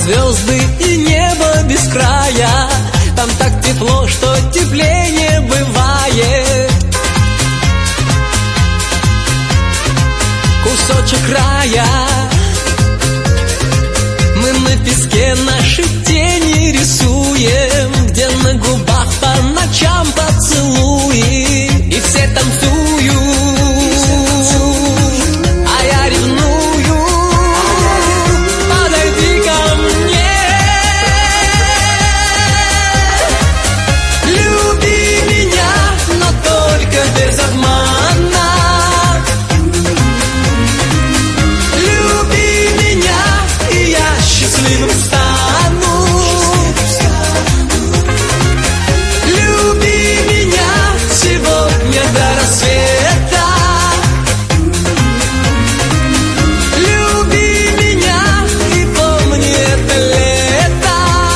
звезды и небо без края. Там так тепло, что теплее не бывает. Кусочек рая. Мы на песке наши тени рисуем, где на губах по ночам поцелуи, и все танцуют, а я ревную. Подойди ко мне, люби меня, но только без обмана. Люби меня, и я счастливым стану. Люби меня сегодня до рассвета. Люби меня и помни это лето.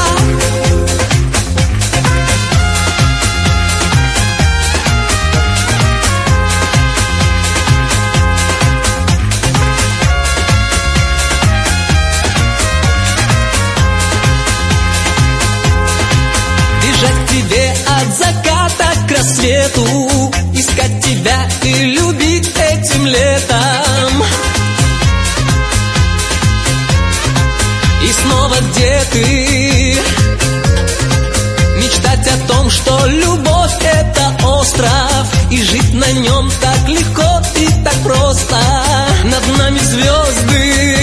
Бежать к тебе от заката к рассвету, искать тебя и любить этим летом. И снова где ты? Мечтать о том, что любовь — это остров, и жить на нем так легко и так просто. Над нами звезды,